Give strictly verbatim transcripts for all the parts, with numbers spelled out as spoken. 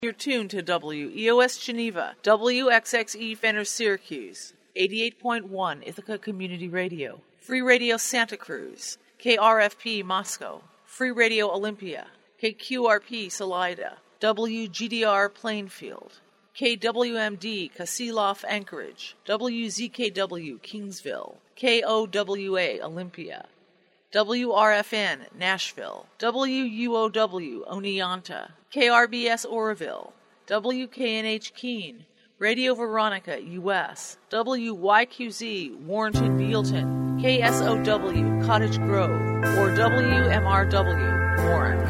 You're tuned to W E O S Geneva, W X X E Fenner Syracuse, eighty-eight point one Ithaca Community Radio, Free Radio Santa Cruz, K R F P Moscow, Free Radio Olympia, K Q R P Salida, W G D R Plainfield, K W M D Kasilof Anchorage, W Z K W Kingsville, K O W A Olympia, W R F N Nashville, W U O W Oneonta, K R B S Oroville, W K N H Keene, Radio Veronica U S, W Y Q Z Warrenton Bealton, K S O W Cottage Grove, or W M R W Warren.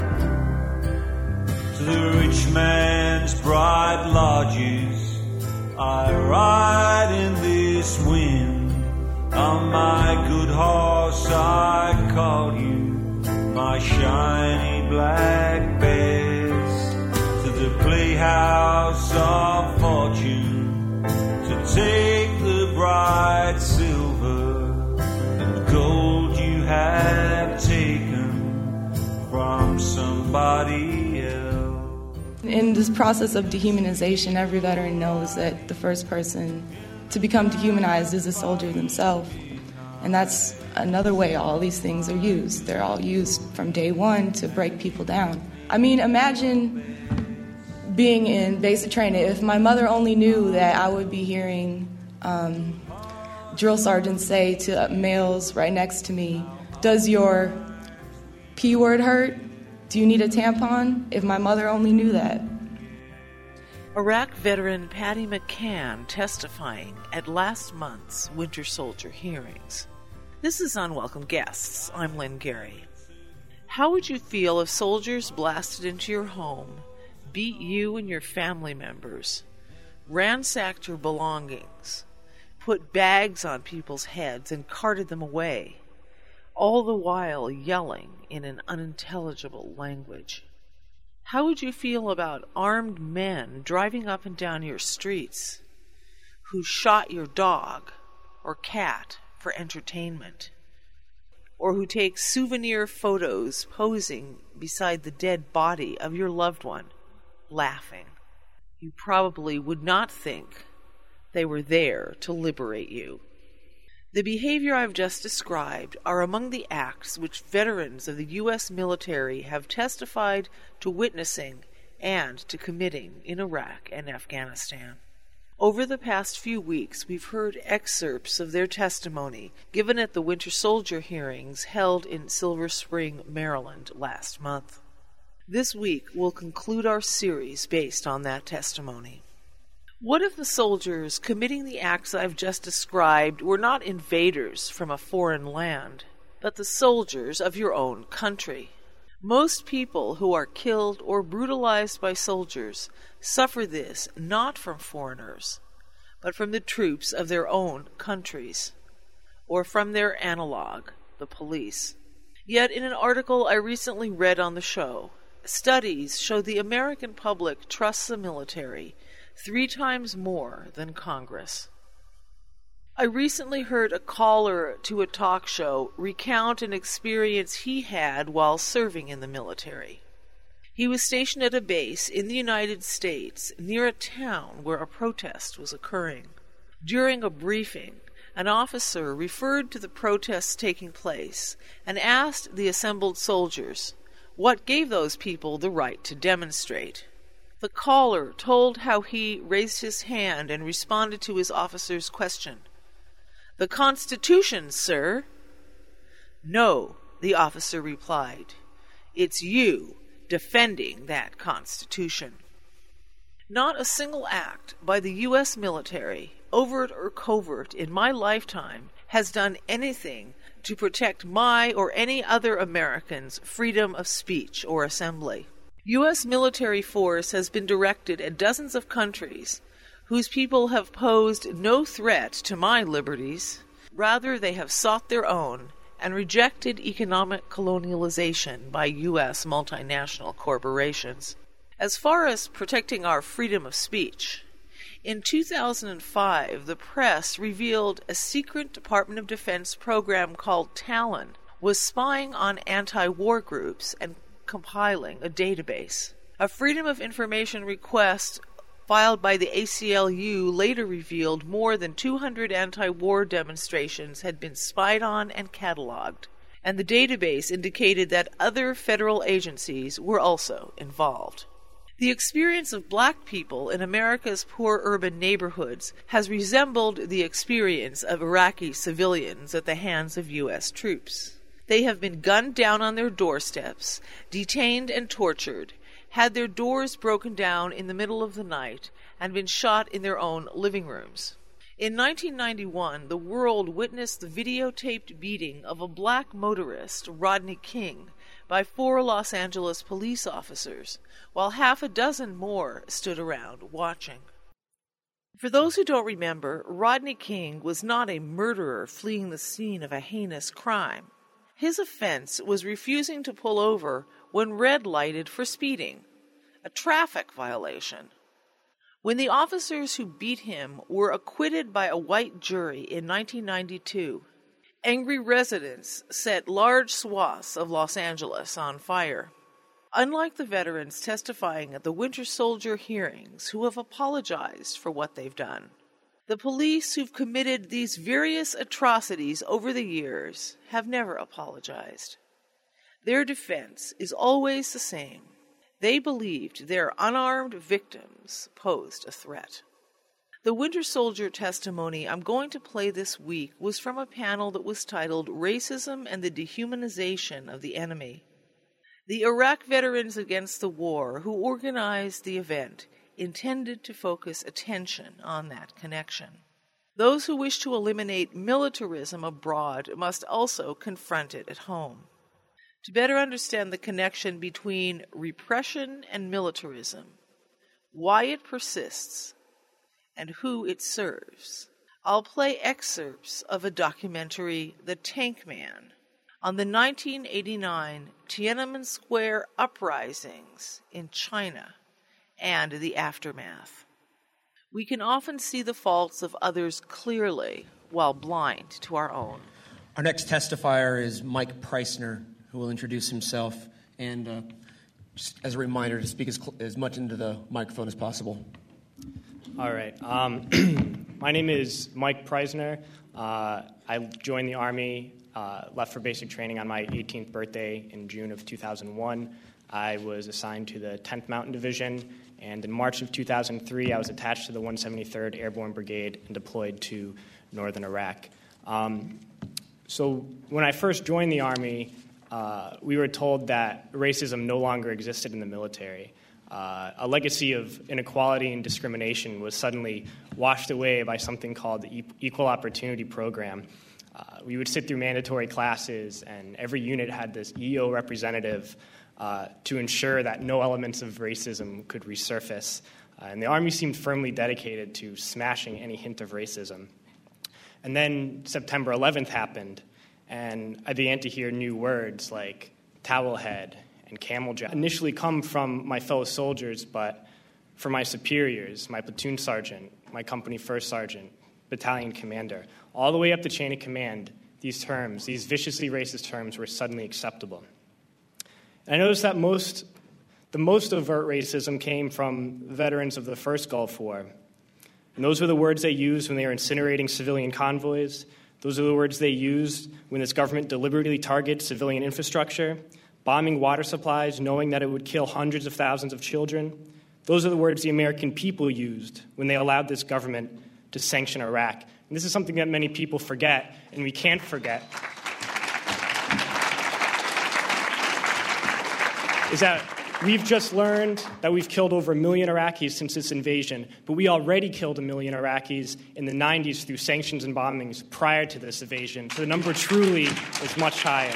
To the rich man's bright lodges I ride in this wind. On my good horse I call you my shiny black bess. To the playhouse of fortune to take the bright silver and gold you have taken from somebody else. In this process of dehumanization, every veteran knows that the first person to become dehumanized is a soldier themselves. And that's another way all these things are used. They're all used from day one to break people down. I mean, imagine being in basic training. If my mother only knew that I would be hearing um, drill sergeants say to males right next to me, "Does your P word hurt? Do you need a tampon?" If my mother only knew that. Iraq veteran Patty McCann testifying at last month's Winter Soldier hearings. This is Unwelcome Guests. I'm Lynn Gary. How would you feel if soldiers blasted into your home, beat you and your family members, ransacked your belongings, put bags on people's heads and carted them away, all the while yelling in an unintelligible language? How would you feel about armed men driving up and down your streets who shot your dog or cat for entertainment, or who take souvenir photos posing beside the dead body of your loved one, laughing? You probably would not think they were there to liberate you. The behavior I've just described are among the acts which veterans of the U S military have testified to witnessing and to committing in Iraq and Afghanistan. Over the past few weeks, we've heard excerpts of their testimony given at the Winter Soldier hearings held in Silver Spring, Maryland last month. This week, we'll conclude our series based on that testimony. What if the soldiers committing the acts I've just described were not invaders from a foreign land, but the soldiers of your own country? Most people who are killed or brutalized by soldiers suffer this not from foreigners, but from the troops of their own countries, or from their analog, the police. Yet in an article I recently read on the show, studies show the American public trusts the military three times more than Congress. I recently heard a caller to a talk show recount an experience he had while serving in the military. He was stationed at a base in the United States near a town where a protest was occurring. During a briefing, an officer referred to the protests taking place and asked the assembled soldiers what gave those people the right to demonstrate. The caller told how he raised his hand and responded to his officer's question. "The Constitution, sir." "No," the officer replied. "It's you defending that Constitution." Not a single act by the U S military, overt or covert, in my lifetime has done anything to protect my or any other American's freedom of speech or assembly. U S military force has been directed at dozens of countries whose people have posed no threat to my liberties. Rather, they have sought their own and rejected economic colonialization by U S multinational corporations. As far as protecting our freedom of speech, in two thousand five, the press revealed a secret Department of Defense program called Talon was spying on anti-war groups and compiling a database. A Freedom of Information request filed by the A C L U later revealed more than two hundred anti-war demonstrations had been spied on and catalogued, and the database indicated that other federal agencies were also involved. The experience of black people in America's poor urban neighborhoods has resembled the experience of Iraqi civilians at the hands of U S troops. They have been gunned down on their doorsteps, detained and tortured, had their doors broken down in the middle of the night, and been shot in their own living rooms. In nineteen ninety-one, the world witnessed the videotaped beating of a black motorist, Rodney King, by four Los Angeles police officers, while half a dozen more stood around watching. For those who don't remember, Rodney King was not a murderer fleeing the scene of a heinous crime. His offense was refusing to pull over when red-lighted for speeding, a traffic violation. When the officers who beat him were acquitted by a white jury in nineteen ninety-two, angry residents set large swaths of Los Angeles on fire. Unlike the veterans testifying at the Winter Soldier hearings who have apologized for what they've done, the police who've committed these various atrocities over the years have never apologized. Their defense is always the same. They believed their unarmed victims posed a threat. The Winter Soldier testimony I'm going to play this week was from a panel that was titled Racism and the Dehumanization of the Enemy. The Iraq Veterans Against the War who organized the event intended to focus attention on that connection. Those who wish to eliminate militarism abroad must also confront it at home. To better understand the connection between repression and militarism, why it persists, and who it serves, I'll play excerpts of a documentary, The Tank Man, on the nineteen eighty-nine Tiananmen Square uprisings in China and the aftermath. We can often see the faults of others clearly while blind to our own. Our next testifier is Mike Preissner, who will introduce himself and, uh, just as a reminder, to speak as, cl- as much into the microphone as possible. All right. Um, my name is Mike Preissner. Uh, I joined the Army, uh, left for basic training on my eighteenth birthday in June of two thousand one. I was assigned to the tenth Mountain Division, and in March of two thousand three, I was attached to the one hundred seventy-third Airborne Brigade and deployed to northern Iraq. Um, so when I first joined the Army, Uh, we were told that racism no longer existed in the military. Uh, a legacy of inequality and discrimination was suddenly washed away by something called the Equal Opportunity Program. Uh, we would sit through mandatory classes, and every unit had this E O representative uh, to ensure that no elements of racism could resurface. Uh, and the Army seemed firmly dedicated to smashing any hint of racism. And then September eleventh happened, and I began to hear new words like towel head and camel jack. Initially come from my fellow soldiers, but from my superiors, my platoon sergeant, my company first sergeant, battalion commander, all the way up the chain of command, these terms, these viciously racist terms, were suddenly acceptable. And I noticed that most, the most overt racism came from veterans of the first Gulf War. And those were the words they used when they were incinerating civilian convoys. Those are the words they used when this government deliberately targeted civilian infrastructure, bombing water supplies, knowing that it would kill hundreds of thousands of children. Those are the words the American people used when they allowed this government to sanction Iraq. And this is something that many people forget, and we can't forget, is that we've just learned that we've killed over a million Iraqis since this invasion, but we already killed a million Iraqis in the nineties through sanctions and bombings prior to this invasion. So the number truly is much higher.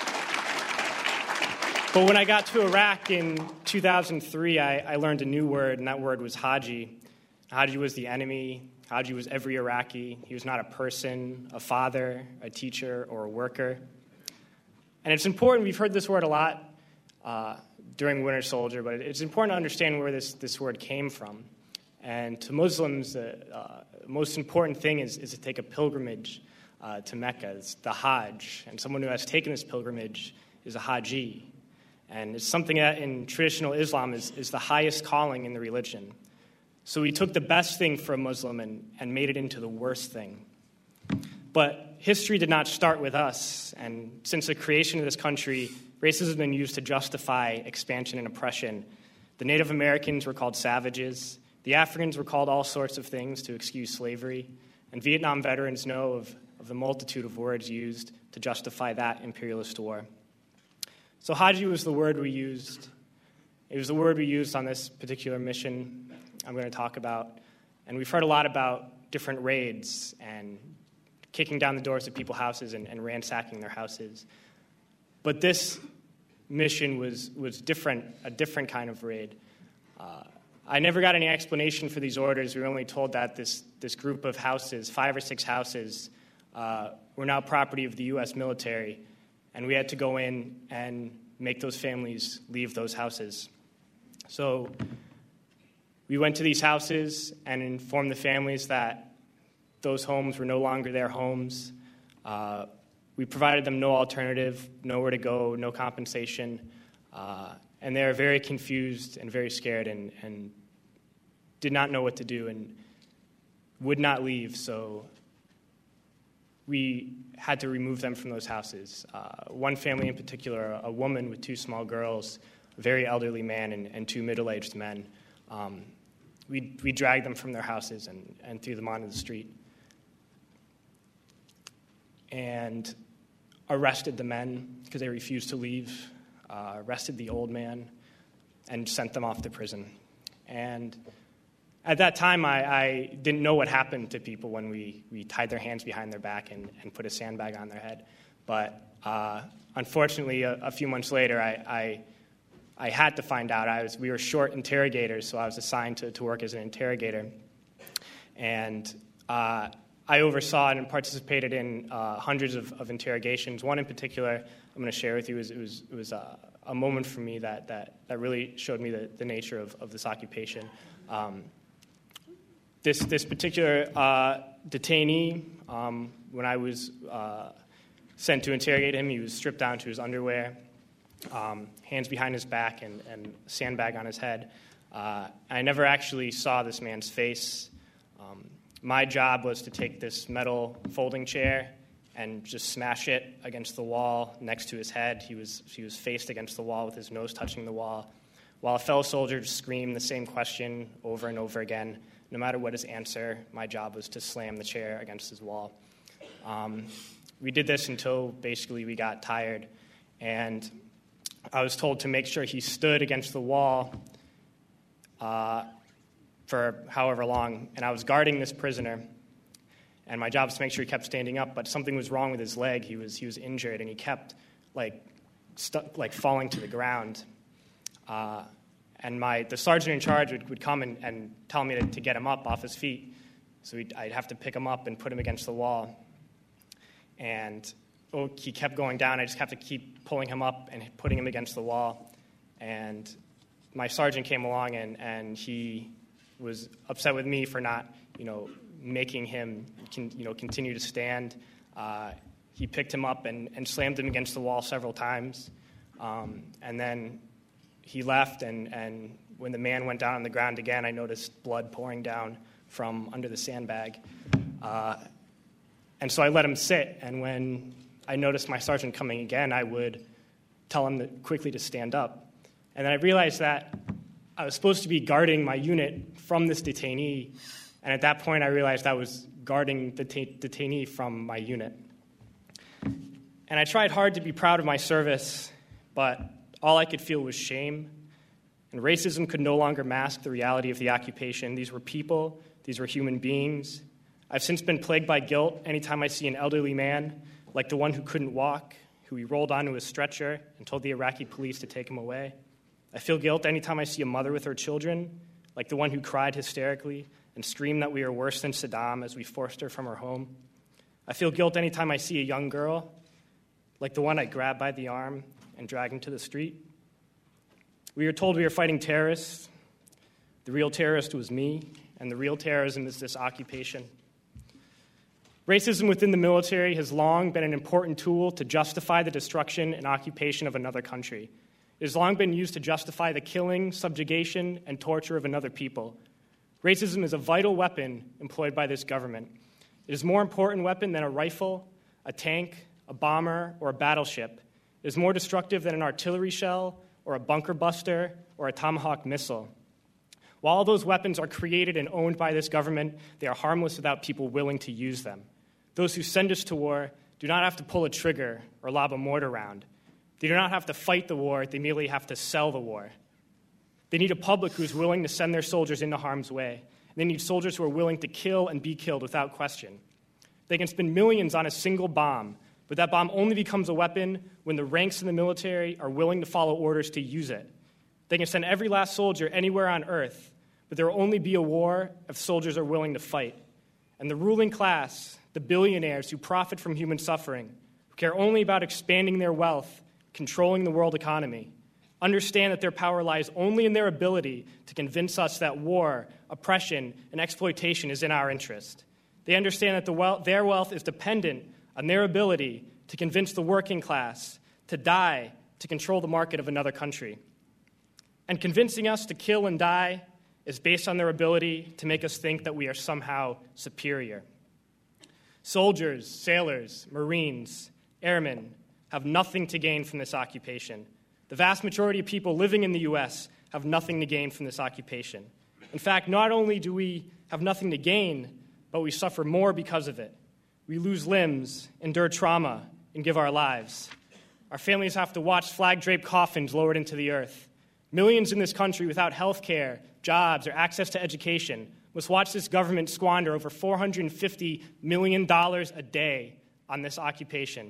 But when I got to Iraq in two thousand three, I, I learned a new word, and that word was Haji. Haji was the enemy. Haji was every Iraqi. He was not a person, a father, a teacher, or a worker. And it's important, we've heard this word a lot uh, during Winter Soldier, but it's important to understand where this, this word came from. And to Muslims, the uh, most important thing is, is to take a pilgrimage uh, to Mecca. It's the Hajj. And someone who has taken this pilgrimage is a Haji. And it's something that in traditional Islam is, is the highest calling in the religion. So we took the best thing for a Muslim and, and made it into the worst thing. But history did not start with us. And since the creation of this country, racism has been used to justify expansion and oppression. The Native Americans were called savages. The Africans were called all sorts of things to excuse slavery. And Vietnam veterans know of, of the multitude of words used to justify that imperialist war. So Haji was the word we used. It was the word we used on this particular mission I'm going to talk about. And we've heard a lot about different raids and kicking down the doors of people's houses and, and ransacking their houses. But this mission was, was different, a different kind of raid. Uh, I never got any explanation for these orders. We were only told that this, this group of houses, five or six houses, uh, were now property of the U S military, and we had to go in and make those families leave those houses. So we went to these houses and informed the families that those homes were no longer their homes. Uh, we provided them no alternative, nowhere to go, no compensation. Uh, and they were very confused and very scared and, and did not know what to do and would not leave. So we had to remove them from those houses. Uh, one family in particular, a woman with two small girls, a very elderly man, and, and two middle-aged men. Um, we, we dragged them from their houses and, and threw them onto the street. And arrested the men because they refused to leave, uh, arrested the old man, and sent them off to prison. And at that time, I, I didn't know what happened to people when we, we tied their hands behind their back and, and put a sandbag on their head. But uh, unfortunately, a, a few months later, I, I I had to find out. I was we were short interrogators, so I was assigned to, to work as an interrogator. And uh, I oversaw and participated in uh, hundreds of, of interrogations. One in particular I'm going to share with you is it was it was a, a moment for me that that, that really showed me the, the nature of, of this occupation. Um, this this particular uh, detainee, um, when I was uh, sent to interrogate him, he was stripped down to his underwear, um, hands behind his back, and, and a sandbag on his head. Uh, I never actually saw this man's face. Um, My job was to take this metal folding chair and just smash it against the wall next to his head. He was he was faced against the wall with his nose touching the wall, while a fellow soldier screamed the same question over and over again. No matter what his answer, my job was to slam the chair against his wall. Um, we did this until basically we got tired, and I was told to make sure he stood against the wall uh, for however long, and I was guarding this prisoner, and my job was to make sure he kept standing up, but something was wrong with his leg. He was he was injured, and he kept like stuck, like falling to the ground. Uh, and my the sergeant in charge would, would come and, and tell me to, to get him up off his feet. So I'd have to pick him up and put him against the wall. And oh, he kept going down. I just have to keep pulling him up and putting him against the wall. And my sergeant came along, and, and he was upset with me for not, you know, making him, can, you know, continue to stand. Uh, he picked him up and, and slammed him against the wall several times. Um, and then he left, and, and when the man went down on the ground again, I noticed blood pouring down from under the sandbag. Uh, and so I let him sit, and when I noticed my sergeant coming again, I would tell him to, quickly to stand up. And then I realized that I was supposed to be guarding my unit from this detainee, and at that point I realized I was guarding the t- detainee from my unit. And I tried hard to be proud of my service, but all I could feel was shame, and racism could no longer mask the reality of the occupation. These were people, these were human beings. I've since been plagued by guilt anytime I see an elderly man, like the one who couldn't walk, who he rolled onto a stretcher and told the Iraqi police to take him away. I feel guilt anytime I see a mother with her children, like the one who cried hysterically and screamed that we are worse than Saddam as we forced her from her home. I feel guilt anytime I see a young girl, like the one I grabbed by the arm and dragged into the street. We were told we were fighting terrorists. The real terrorist was me, and the real terrorism is this occupation. Racism within the military has long been an important tool to justify the destruction and occupation of another country. It has long been used to justify the killing, subjugation, and torture of another people. Racism is a vital weapon employed by this government. It is a more important weapon than a rifle, a tank, a bomber, or a battleship. It is more destructive than an artillery shell, or a bunker buster, or a Tomahawk missile. While all those weapons are created and owned by this government, they are harmless without people willing to use them. Those who send us to war do not have to pull a trigger or lob a mortar round. They do not have to fight the war, they merely have to sell the war. They need a public who is willing to send their soldiers into harm's way. They need soldiers who are willing to kill and be killed without question. They can spend millions on a single bomb, but that bomb only becomes a weapon when the ranks in the military are willing to follow orders to use it. They can send every last soldier anywhere on earth, but there will only be a war if soldiers are willing to fight. And the ruling class, the billionaires who profit from human suffering, who care only about expanding their wealth, controlling the world economy, understand that their power lies only in their ability to convince us that war, oppression, and exploitation is in our interest. They understand that the wealth, their wealth is dependent on their ability to convince the working class to die to control the market of another country. And convincing us to kill and die is based on their ability to make us think that we are somehow superior. Soldiers, sailors, Marines, airmen have nothing to gain from this occupation. The vast majority of people living in the U S have nothing to gain from this occupation. In fact, not only do we have nothing to gain, but we suffer more because of it. We lose limbs, endure trauma, and give our lives. Our families have to watch flag-draped coffins lowered into the earth. Millions in this country without health care, jobs, or access to education must watch this government squander over four hundred fifty million dollars a day on this occupation.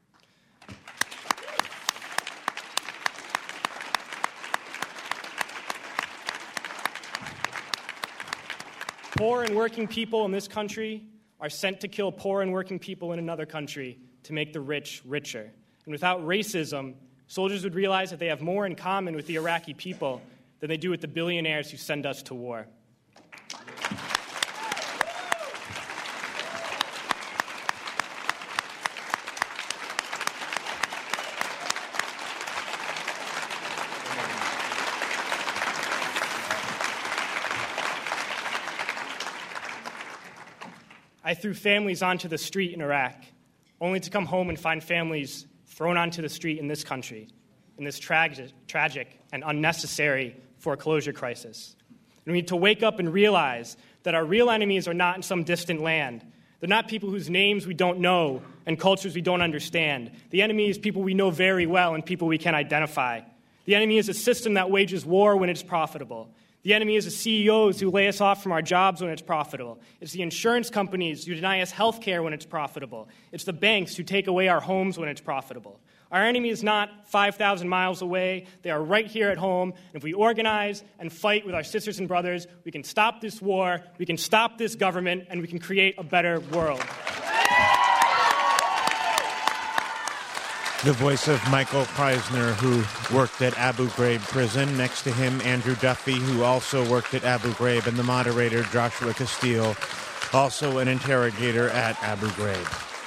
Poor and working people in this country are sent to kill poor and working people in another country to make the rich richer. And without racism, soldiers would realize that they have more in common with the Iraqi people than they do with the billionaires who send us to war. I threw families onto the street in Iraq, only to come home and find families thrown onto the street in this country, in this tragic, tragic and unnecessary foreclosure crisis. And we need to wake up and realize that our real enemies are not in some distant land. They're not people whose names we don't know and cultures we don't understand. The enemy is people we know very well and people we can identify. The enemy is a system that wages war when it's profitable. The enemy is the C E Os who lay us off from our jobs when it's profitable. It's the insurance companies who deny us health care when it's profitable. It's the banks who take away our homes when it's profitable. Our enemy is not five thousand miles away. They are right here at home. And if we organize and fight with our sisters and brothers, we can stop this war, we can stop this government, and we can create a better world. The voice of Michael Preisner, who worked at Abu Ghraib prison. Next to him, Andrew Duffy, who also worked at Abu Ghraib, and the moderator, Joshua Castile, also an interrogator at Abu Ghraib.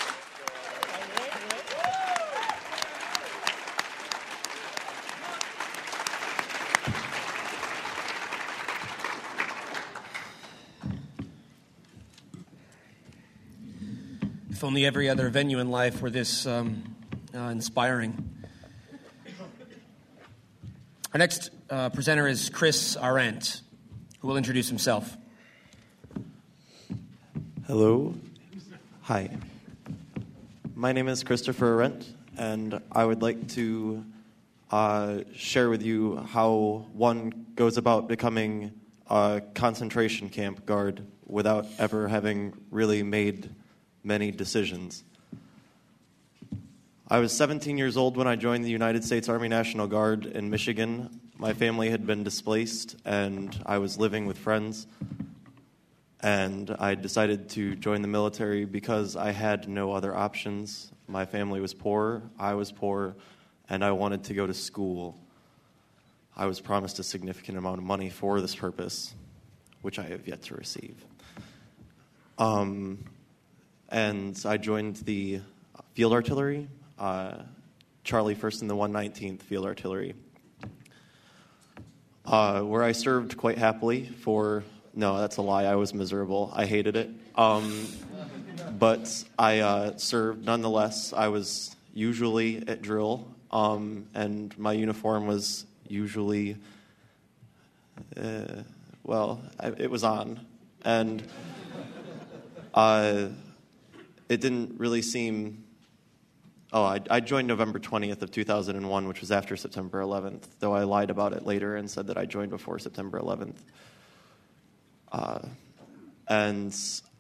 If only every other venue in life were this um, uh, inspiring. Our next uh, presenter is Chris Arendt, who will introduce himself. Hello. Hi. My name is Christopher Arendt, and I would like to uh, share with you how one goes about becoming a concentration camp guard without ever having really made many decisions. I was seventeen years old when I joined the United States Army National Guard in Michigan. My family had been displaced, and I was living with friends. And I decided to join the military because I had no other options. My family was poor, I was poor, and I wanted to go to school. I was promised a significant amount of money for this purpose, which I have yet to receive. Um, and I joined the field artillery, uh, Charlie first in the one nineteenth Field Artillery. uh, where I served quite happily for, no, that's a lie. I was miserable. I hated it. Um, but I uh, served nonetheless. I was usually at drill, um, and my uniform was usually, uh, well, I, it was on. And uh, it didn't really seem... Oh, I, I joined November twentieth of two thousand one, which was after September eleventh, though I lied about it later and said that I joined before September eleventh. Uh, and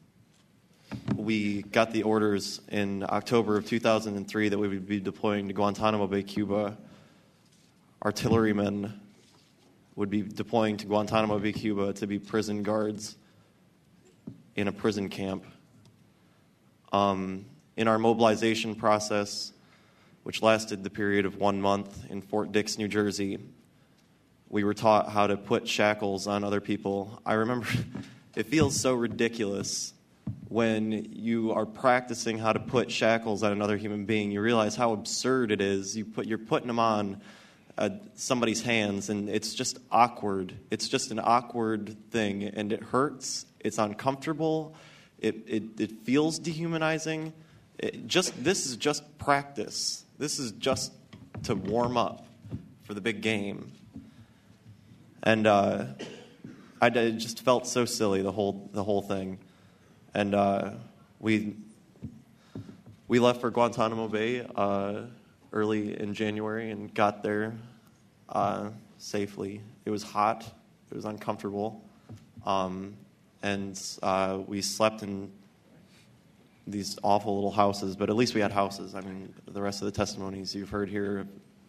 we got the orders in October of two thousand three that we would be deploying to Guantanamo Bay, Cuba. Artillerymen would be deploying to Guantanamo Bay, Cuba to be prison guards in a prison camp. Um... In our mobilization process, which lasted the period of one month in Fort Dix, New Jersey, we were taught how to put shackles on other people. I remember it feels so ridiculous when you are practicing how to put shackles on another human being. You realize how absurd it is. You put, you're putting them on uh, somebody's hands, and it's just awkward. It's just an awkward thing, and it hurts. It's uncomfortable. It, it, it feels dehumanizing. It just this is just practice. This is just to warm up for the big game. And uh, I it just felt so silly, the whole the whole thing. And uh, we we left for Guantanamo Bay uh, early in January and got there uh, safely. It was hot. It was uncomfortable. Um, and uh, we slept in these awful little houses, but at least we had houses. I mean, the rest of the testimonies you've heard here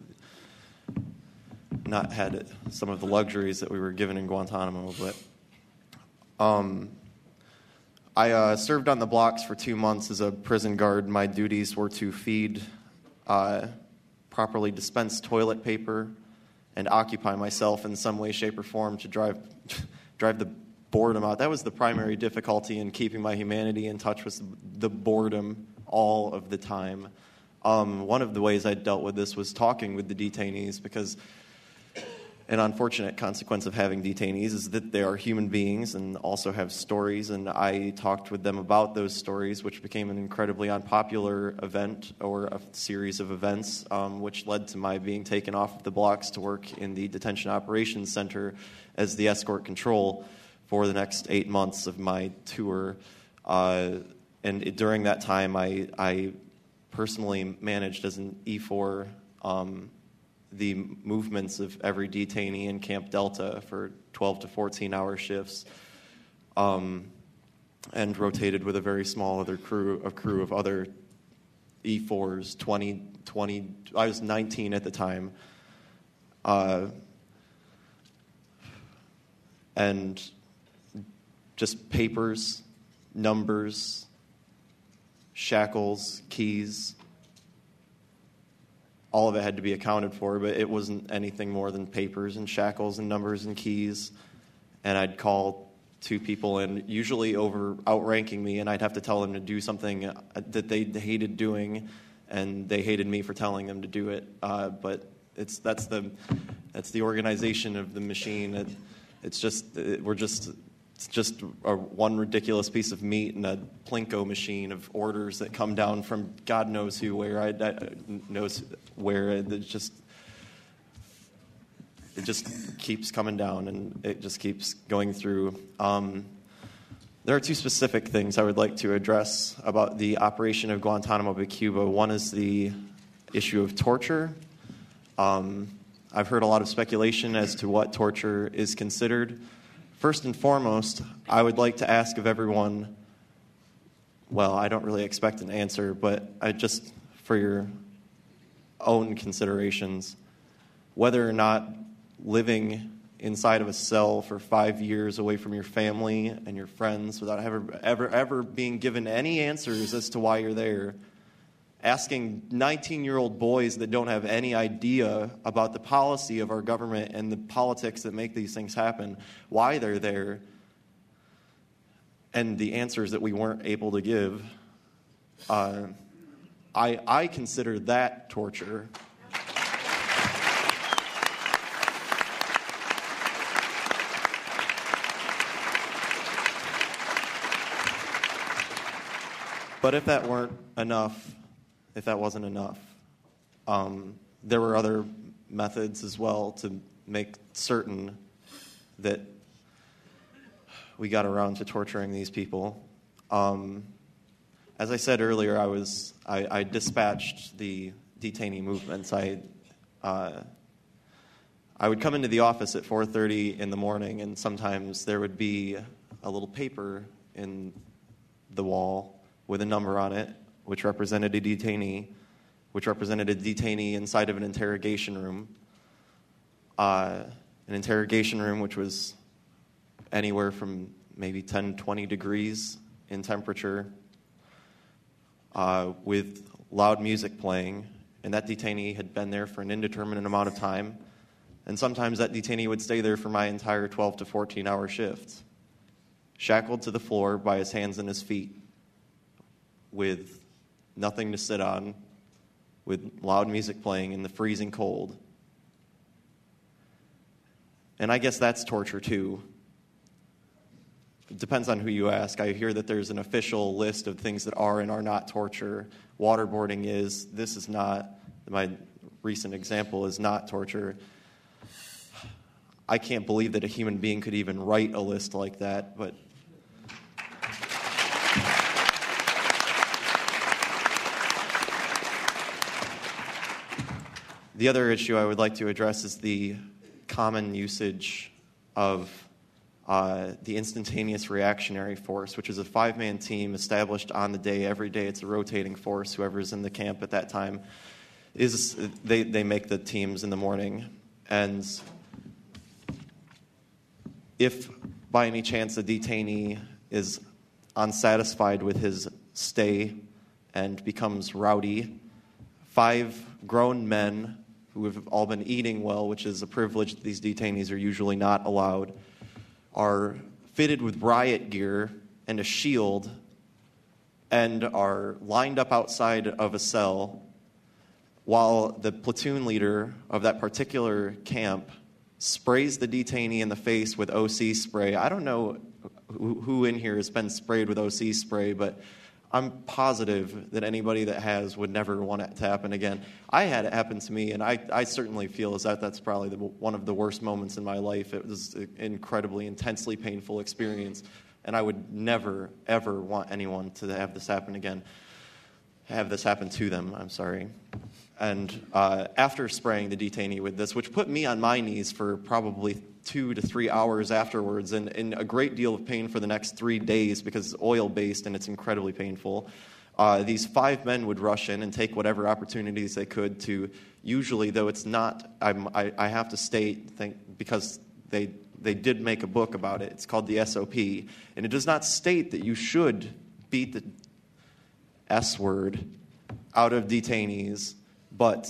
not had some of the luxuries that we were given in Guantanamo, but um, I uh, served on the blocks for two months as a prison guard. My duties were to feed, uh, properly dispense toilet paper, and occupy myself in some way, shape, or form to drive drive the boredom out. That was the primary difficulty in keeping my humanity in touch, was the boredom all of the time. Um, one of the ways I dealt with this was talking with the detainees, because an unfortunate consequence of having detainees is that they are human beings and also have stories, and I talked with them about those stories, which became an incredibly unpopular event, or a series of events, um, which led to my being taken off of the blocks to work in the Detention Operations Center as the escort control for the next eight months of my tour. Uh, and it, during that time, I, I personally managed as an E four um, the movements of every detainee in Camp Delta for twelve to fourteen hour shifts, um, and rotated with a very small other crew, a crew of other E fours, twenty, twenty, I was nineteen at the time. Uh, and just papers, numbers, shackles, keys. All of it had to be accounted for, but it wasn't anything more than papers and shackles and numbers and keys. And I'd call two people in, usually over outranking me, and I'd have to tell them to do something that they hated doing, and they hated me for telling them to do it. Uh, but it's that's the that's the organization of the machine. It, it's just it, we're just. It's just a, one ridiculous piece of meat in a Plinko machine of orders that come down from God knows who, where I, I knows where. It just it just keeps coming down, and it just keeps going through. Um, there are two specific things I would like to address about the operation of Guantanamo Bay, Cuba. One is the issue of torture. Um, I've heard a lot of speculation as to what torture is considered. First and foremost, I would like to ask of everyone, well, I don't really expect an answer, but I just, for your own considerations, whether or not living inside of a cell for five years away from your family and your friends without ever, ever, ever being given any answers as to why you're there, asking nineteen-year-old boys that don't have any idea about the policy of our government and the politics that make these things happen, why they're there, and the answers that we weren't able to give, uh, I, I consider that torture. But if that weren't enough, if that wasn't enough, um, there were other methods as well to make certain that we got around to torturing these people. Um, as I said earlier, I was I, I dispatched the detainee movements. I uh, I would come into the office at four thirty in the morning, and sometimes there would be a little paper in the wall with a number on it, which represented a detainee, which represented a detainee inside of an interrogation room. Uh, an interrogation room which was anywhere from maybe ten, twenty degrees in temperature, uh, with loud music playing, and that detainee had been there for an indeterminate amount of time, and sometimes that detainee would stay there for my entire twelve to fourteen hour shift, shackled to the floor by his hands and his feet, with nothing to sit on, with loud music playing in the freezing cold. And I guess that's torture too. It depends on who you ask. I hear that there's an official list of things that are and are not torture. Waterboarding is. This is not. My recent example is not torture. I can't believe that a human being could even write a list like that, but the other issue I would like to address is the common usage of uh, the instantaneous reactionary force, which is a five-man team established on the day. Every day it's a rotating force. Whoever's in the camp at that time, is they, they make the teams in the morning. And if by any chance a detainee is unsatisfied with his stay and becomes rowdy, five grown men who have all been eating well, which is a privilege that these detainees are usually not allowed, are fitted with riot gear and a shield and are lined up outside of a cell while the platoon leader of that particular camp sprays the detainee in the face with O C spray. I don't know who, who in here has been sprayed with O C spray, but I'm positive that anybody that has would never want it to happen again. I had it happen to me, and I, I certainly feel as that that's probably the, one of the worst moments in my life. It was an incredibly, intensely painful experience, and I would never, ever want anyone to have this happen again. Have this happen to them, I'm sorry. And uh, after spraying the detainee with this, which put me on my knees for probably two to three hours afterwards, and in a great deal of pain for the next three days because it's oil-based and it's incredibly painful, uh, these five men would rush in and take whatever opportunities they could to, usually, though it's not, I'm, I, I have to state, think, because they they did make a book about it, it's called the S O P, and it does not state that you should beat the S word out of detainees, but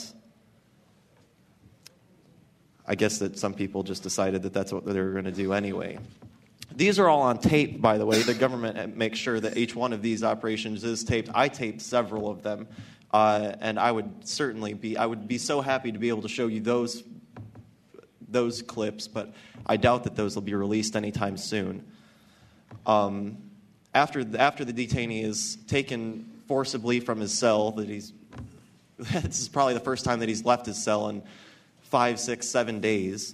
I guess that some people just decided that that's what they were going to do anyway. These are all on tape, by the way. The government makes sure that each one of these operations is taped. I taped several of them, uh, and I would certainly be, I would be so happy to be able to show you those, those clips, but I doubt that those will be released anytime soon. Um, after, after the detainee is taken forcibly from his cell, that he's, this is probably the first time that he's left his cell in five, six, seven days.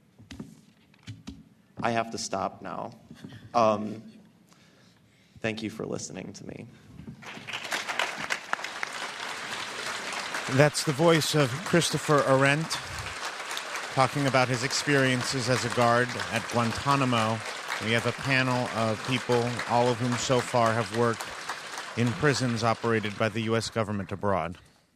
I have to stop now. Um, thank you for listening to me. That's the voice of Christopher Arendt talking about his experiences as a guard at Guantanamo. We have a panel of people, all of whom so far have worked in prisons operated by the U S government abroad.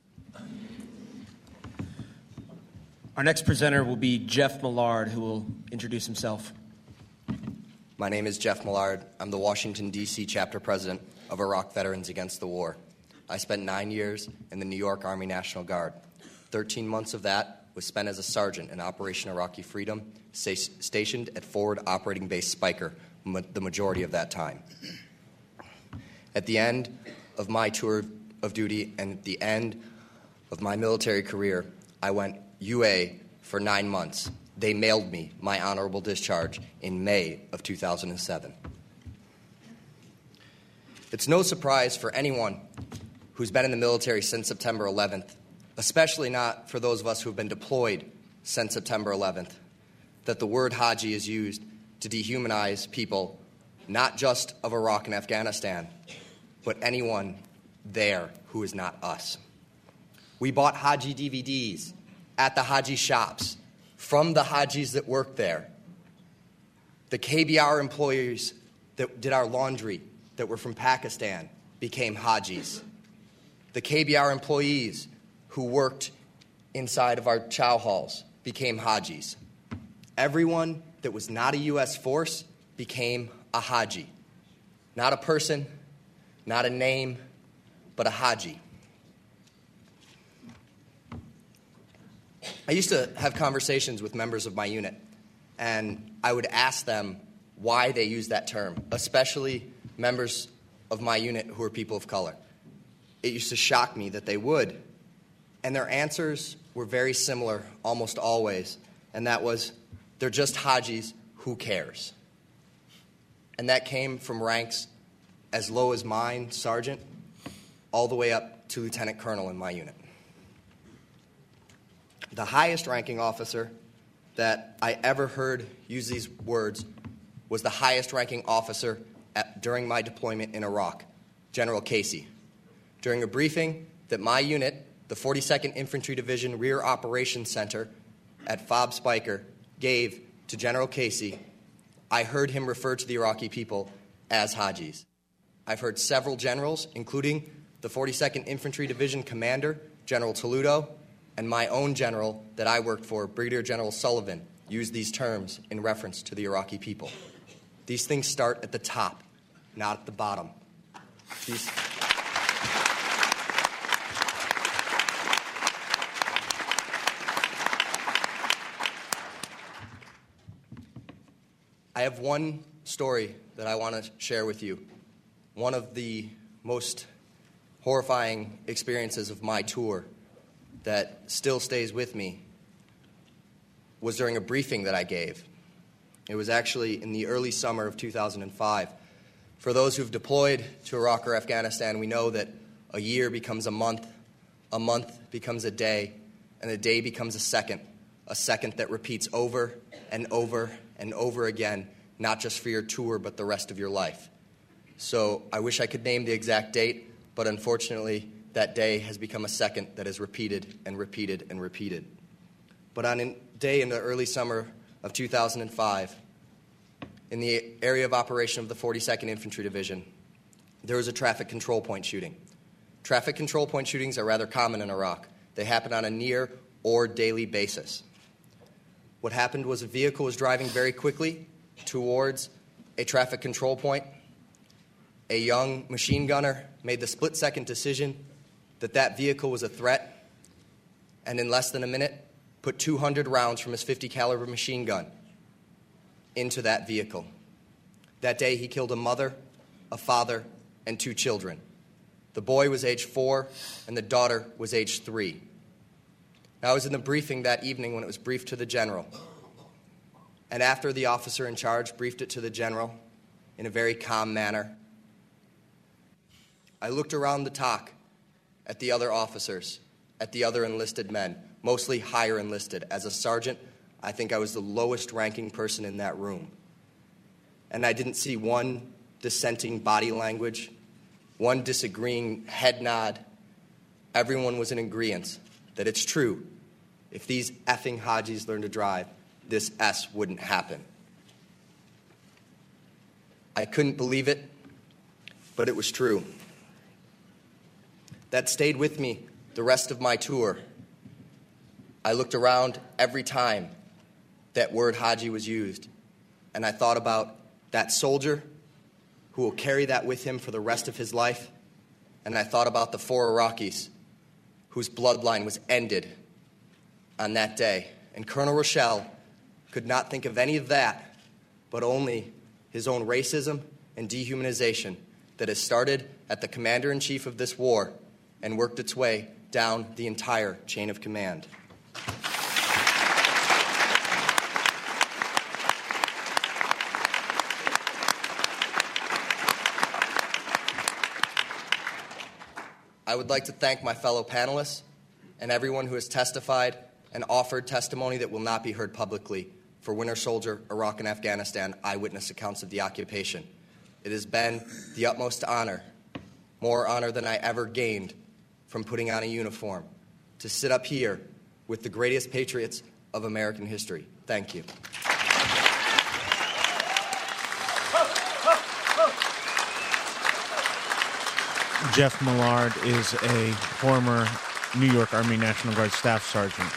Our next presenter will be Jeff Millard, who will introduce himself. My name is Jeff Millard. I'm the Washington, D C chapter president of Iraq Veterans Against the War. I spent nine years in the New York Army National Guard. Thirteen months of that was spent as a sergeant in Operation Iraqi Freedom, sta- stationed at Forward Operating Base Speicher, ma- the majority of that time. At the end of my tour of duty and at the end of my military career, I went U A for nine months. They mailed me my honorable discharge in May of two thousand seven. It's no surprise for anyone who's been in the military since September eleventh, especially not for those of us who have been deployed since September eleventh, that the word Haji is used to dehumanize people, not just of Iraq and Afghanistan, but anyone there who is not us. We bought Haji D V Ds at the Haji shops from the Hajis that worked there. The K B R employees that did our laundry that were from Pakistan became Hajis. The K B R employees who worked inside of our chow halls became Hajis. Everyone that was not a U S force became a Haji. Not a person, not a name, but a Haji. I used to have conversations with members of my unit, and I would ask them why they use that term, especially members of my unit who are people of color. It used to shock me that they would, and their answers were very similar almost always, and that was, they're just Hajis, who cares? And that came from ranks as low as mine, sergeant, all the way up to lieutenant colonel in my unit. The highest ranking officer that I ever heard use these words was the highest ranking officer at, during my deployment in Iraq, General Casey. During a briefing that my unit, the forty-second Infantry Division Rear Operations Center at Fob Spiker, gave to General Casey, I heard him refer to the Iraqi people as Hajis. I've heard several generals, including the forty-second Infantry Division Commander, General Toledo, and my own general that I worked for, Brigadier General Sullivan, use these terms in reference to the Iraqi people. These things start at the top, not at the bottom. These... I have one story that I want to share with you. One of the most horrifying experiences of my tour that still stays with me was during a briefing that I gave. It was actually in the early summer of two thousand five. For those who've deployed to Iraq or Afghanistan, we know that a year becomes a month, a month becomes a day, and a day becomes a second, a second that repeats over and over and over again, not just for your tour, but the rest of your life. So I wish I could name the exact date, but unfortunately, that day has become a second that is repeated and repeated and repeated. But on a day in the early summer of two thousand five, in the area of operation of the forty-second Infantry Division, there was a traffic control point shooting. Traffic control point shootings are rather common in Iraq. They happen on a near or daily basis. What happened was a vehicle was driving very quickly towards a traffic control point. A young machine gunner made the split-second decision that that vehicle was a threat, and in less than a minute, put two hundred rounds from his fifty caliber machine gun into that vehicle. That day, he killed a mother, a father, and two children. The boy was age four, and the daughter was age three. Now, I was in the briefing that evening when it was briefed to the general, and after the officer in charge briefed it to the general in a very calm manner, I looked around the talk at the other officers, at the other enlisted men, mostly higher enlisted. As a sergeant, I think I was the lowest ranking person in that room. And I didn't see one dissenting body language, one disagreeing head nod. Everyone was in agreement that it's true. If these effing Hajis learned to drive, this S wouldn't happen. I couldn't believe it, but it was true. That stayed with me the rest of my tour. I looked around every time that word Haji was used, and I thought about that soldier who will carry that with him for the rest of his life, and I thought about the four Iraqis whose bloodline was ended on that day. And Colonel Rochelle could not think of any of that, but only his own racism and dehumanization that has started at the commander-in-chief of this war and worked its way down the entire chain of command. I would like to thank my fellow panelists and everyone who has testified and offered testimony that will not be heard publicly for Winter Soldier, Iraq, and Afghanistan eyewitness accounts of the occupation. It has been the utmost honor, more honor than I ever gained from putting on a uniform, to sit up here with the greatest patriots of American history. Thank you. Jeff Millard is a former New York Army National Guard Staff Sergeant.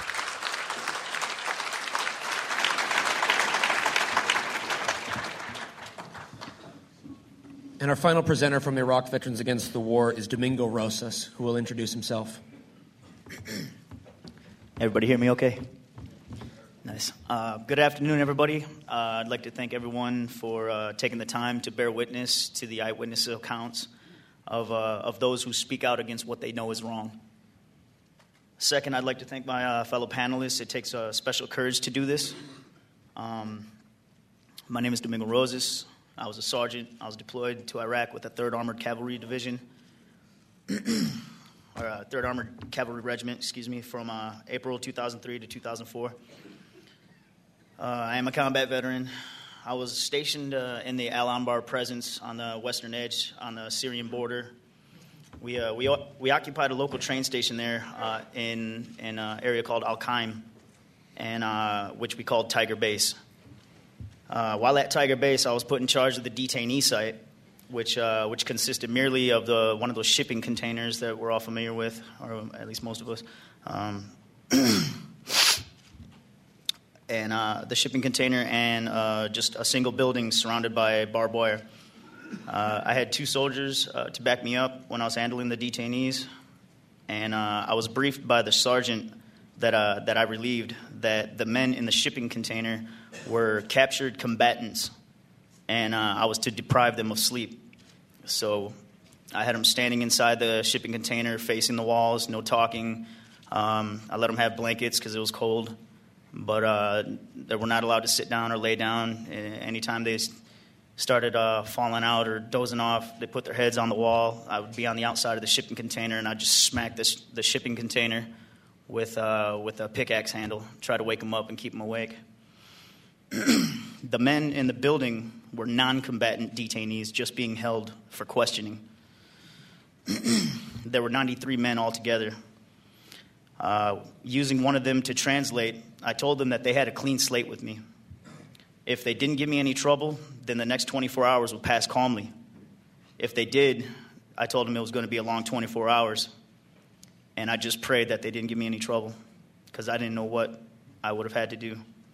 And our final presenter from Iraq Veterans Against the War is Domingo Rosas, who will introduce himself. Everybody hear me okay? Nice. Uh, good afternoon, everybody. Uh, I'd like to thank everyone for uh, taking the time to bear witness to the eyewitness accounts of, uh, of those who speak out against what they know is wrong. Second, I'd like to thank my uh, fellow panelists. It takes uh, special courage to do this. Um, my name is Domingo Rosas. I was a sergeant. I was deployed to Iraq with the third Armored Cavalry Division, or uh, third Armored Cavalry Regiment, excuse me, from uh, April two thousand three to two thousand four. Uh, I am a combat veteran. I was stationed uh, in the Al Anbar presence on the western edge on the Syrian border. We uh, we we occupied a local train station there uh, in in an area called Al Qaim, and uh, which we called Tiger Base. Uh, while at Tiger Base, I was put in charge of the detainee site, which uh, which consisted merely of the one of those shipping containers that we're all familiar with, or at least most of us. Um, and uh, the shipping container and uh, just a single building surrounded by barbed wire. Uh, I had two soldiers uh, to back me up when I was handling the detainees, and uh, I was briefed by the sergeant that uh, that I relieved that the men in the shipping container were captured combatants, and uh, I was to deprive them of sleep. So I had them standing inside the shipping container, facing the walls, no talking. Um, I let them have blankets because it was cold, but uh, they were not allowed to sit down or lay down. Anytime they started uh, falling out or dozing off, they put their heads on the wall. I would be on the outside of the shipping container, and I'd just smack this, the shipping container with, uh, with a pickaxe handle, try to wake them up and keep them awake. The men in the building were non-combatant detainees just being held for questioning. There were ninety-three men altogether. Uh, using one of them to translate, I told them that they had a clean slate with me. If they didn't give me any trouble, then the next twenty-four hours would pass calmly. If they did, I told them it was going to be a long twenty-four hours. And I just prayed that they didn't give me any trouble, because I didn't know what I would have had to do.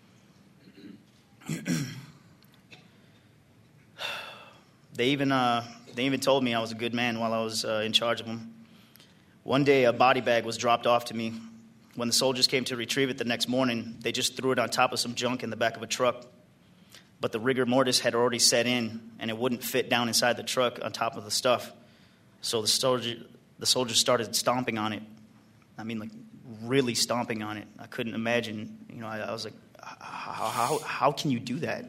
They even uh, they even told me I was a good man while I was uh, in charge of them. One day, a body bag was dropped off to me. When the soldiers came to retrieve it the next morning, they just threw it on top of some junk in the back of a truck. But the rigor mortis had already set in, and it wouldn't fit down inside the truck on top of the stuff. So the soldier, the soldiers started stomping on it. I mean, like, really stomping on it. I couldn't imagine. You know, I, I was like, how, how, how can you do that?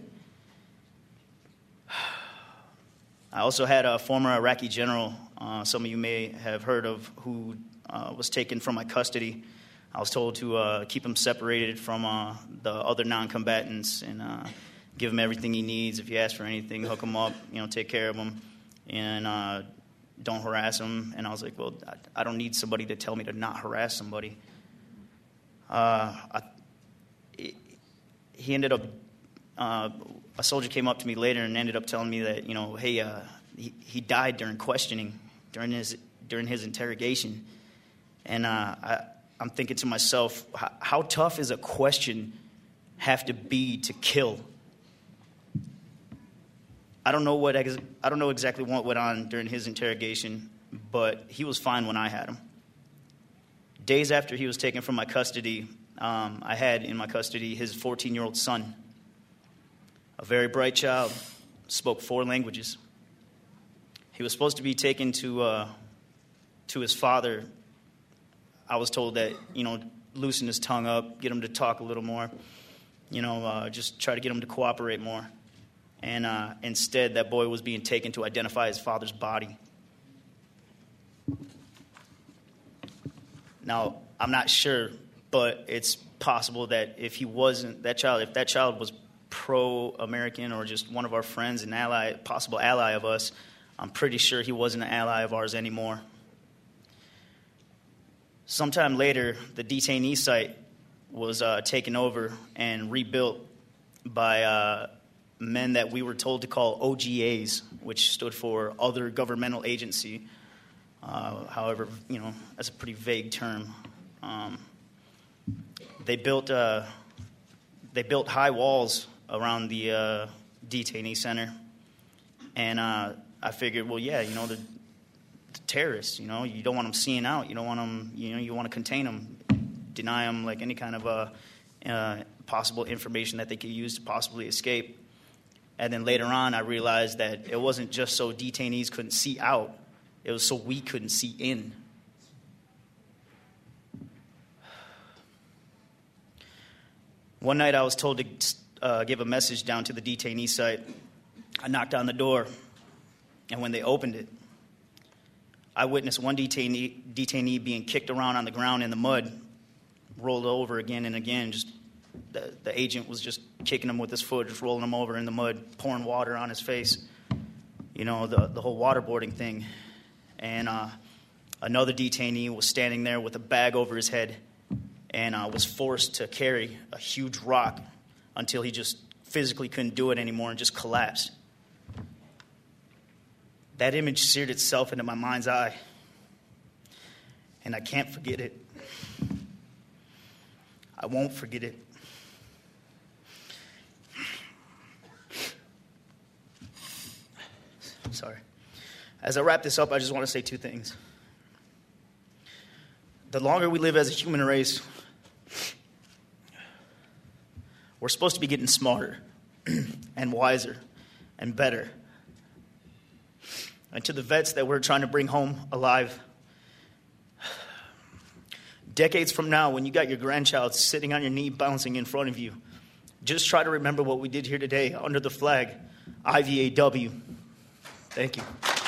I also had a former Iraqi general, uh, some of you may have heard of, who uh, was taken from my custody. I was told to uh, keep him separated from uh, the other non-combatants and uh, give him everything he needs. If he asks for anything, hook him up, you know, take care of him, and uh, don't harass him. And I was like, well, I, I don't need somebody to tell me to not harass somebody. Uh, I, it, he ended up, uh, a soldier came up to me later and ended up telling me that, you know, hey, uh, he, he died during questioning, during his during his interrogation. And uh, I, I'm thinking to myself, how, how tough is a question have to be to kill? I don't know what ex- I don't know exactly what went on during his interrogation, but he was fine when I had him. Days after he was taken from my custody, um, I had in my custody his fourteen-year-old son, a very bright child, spoke four languages. He was supposed to be taken to uh, to his father. I was told that, you know, loosen his tongue up, get him to talk a little more, you know, uh, just try to get him to cooperate more. And uh, instead, that boy was being taken to identify his father's body. Now, I'm not sure, but it's possible that if he wasn't, that child, if that child was pro-American or just one of our friends, an ally, possible ally of us, I'm pretty sure he wasn't an ally of ours anymore. Sometime later, the detainee site was uh, taken over and rebuilt by uh, men that we were told to call O G As, which stood for Other Governmental Agency. Uh, however, you know, that's a pretty vague term. Um, they built uh, they built high walls around the uh, detainee center, and uh, I figured, well, yeah, you know, the, the terrorists, you know, you don't want them seeing out, you don't want them, you know, you want to contain them, deny them like any kind of uh, uh, possible information that they could use to possibly escape. And then later on, I realized that it wasn't just so detainees couldn't see out; it was so we couldn't see in. One night I was told to uh, give a message down to the detainee site. I knocked on the door, and when they opened it, I witnessed one detainee, detainee being kicked around on the ground in the mud, rolled over again and again. Just the, the agent was just kicking him with his foot, just rolling him over in the mud, pouring water on his face. You know, the, the whole waterboarding thing. And uh, another detainee was standing there with a bag over his head, and uh, was forced to carry a huge rock until he just physically couldn't do it anymore and just collapsed. That image seared itself into my mind's eye, and I can't forget it. I won't forget it. Sorry. As I wrap this up, I just want to say two things. The longer we live as a human race, we're supposed to be getting smarter and wiser and better. And to the vets that we're trying to bring home alive, decades from now, when you got your grandchild sitting on your knee bouncing in front of you, just try to remember what we did here today under the flag, I V A W. Thank you.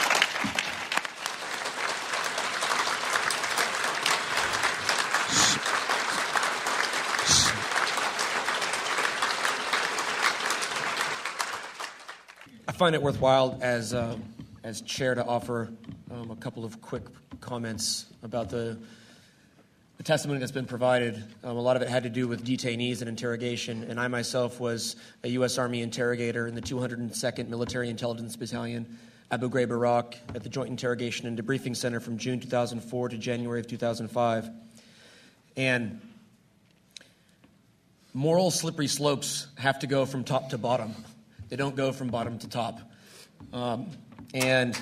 I find it worthwhile as uh, as chair to offer um, a couple of quick comments about the, the testimony that's been provided. Um, a lot of it had to do with detainees and interrogation, and I myself was a U S Army interrogator in the two hundred second Military Intelligence Battalion, Abu Ghraib, Iraq, at the Joint Interrogation and Debriefing Center from June two thousand four to January of two thousand five. And moral slippery slopes have to go from top to bottom. They don't go from bottom to top. Um, and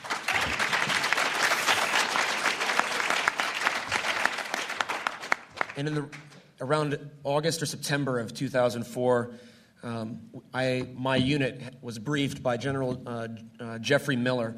and in the around August or September of two thousand four, um, I my unit was briefed by General uh, uh, Jeffrey Miller,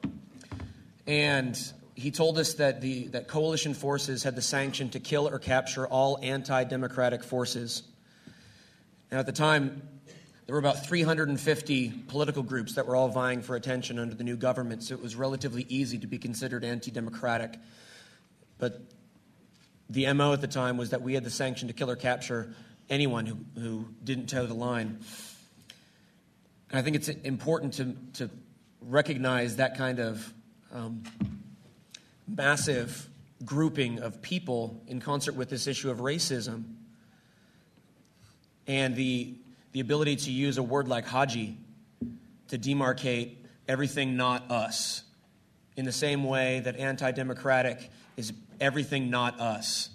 and he told us that the that coalition forces had the sanction to kill or capture all anti-democratic forces. And at the time, there were about three hundred fifty political groups that were all vying for attention under the new government, so it was relatively easy to be considered anti-democratic. But the M O at the time was that we had the sanction to kill or capture anyone who, who didn't toe the line. And I think it's important to, to recognize that kind of um, massive grouping of people in concert with this issue of racism and the the ability to use a word like Haji to demarcate everything not us, in the same way that anti-democratic is everything not us.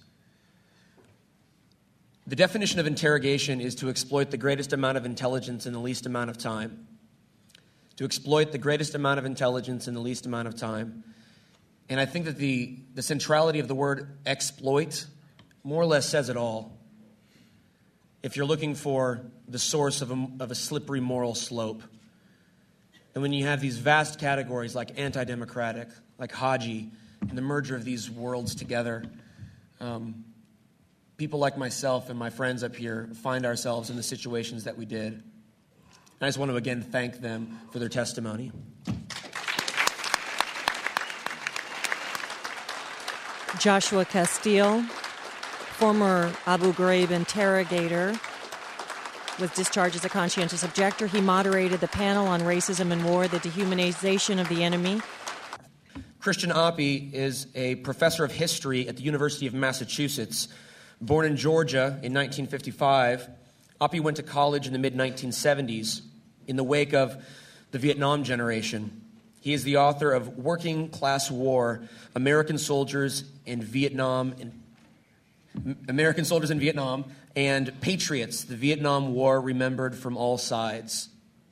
The definition of interrogation is to exploit the greatest amount of intelligence in the least amount of time. To exploit the greatest amount of intelligence in the least amount of time. And I think that the, the centrality of the word exploit more or less says it all. If you're looking for the source of a, of a slippery moral slope. And when you have these vast categories like anti-democratic, like Haji, and the merger of these worlds together, um, people like myself and my friends up here find ourselves in the situations that we did. And I just want to again thank them for their testimony. Joshua Castile, former Abu Ghraib interrogator, was discharged as a conscientious objector. He moderated the panel on racism and war, the dehumanization of the enemy. Christian Oppy is a professor of history at the University of Massachusetts. Born in Georgia in nineteen fifty-five, Oppy went to college in the mid nineteen seventies in the wake of the Vietnam generation. He is the author of Working Class War, American Soldiers in Vietnam, and American Soldiers in Vietnam, and Patriots, the Vietnam War Remembered from All Sides.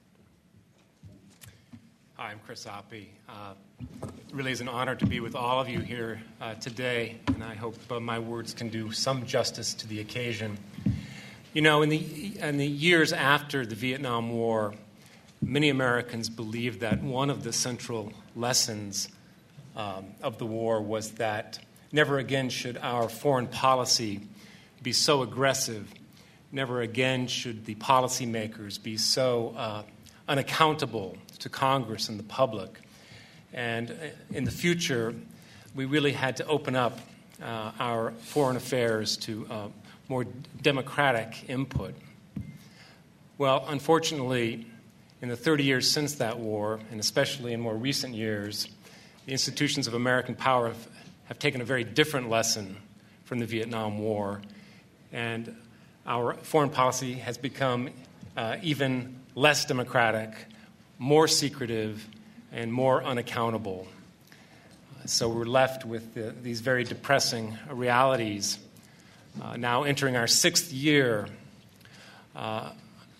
Hi, I'm Chris Oppy. Uh, it really is an honor to be with all of you here uh, today, and I hope uh, my words can do some justice to the occasion. You know, in the, in the years after the Vietnam War, many Americans believed that one of the central lessons um, of the war was that never again should our foreign policy be so aggressive. Never again should the policymakers be so uh, unaccountable to Congress and the public. And in the future, we really had to open up uh, our foreign affairs to uh, more democratic input. Well, unfortunately, in the thirty years since that war, and especially in more recent years, the institutions of American power have, have taken a very different lesson from the Vietnam War, and our foreign policy has become uh, even less democratic, more secretive, and more unaccountable. So we're left with the, these very depressing realities. Uh, now entering our sixth year uh,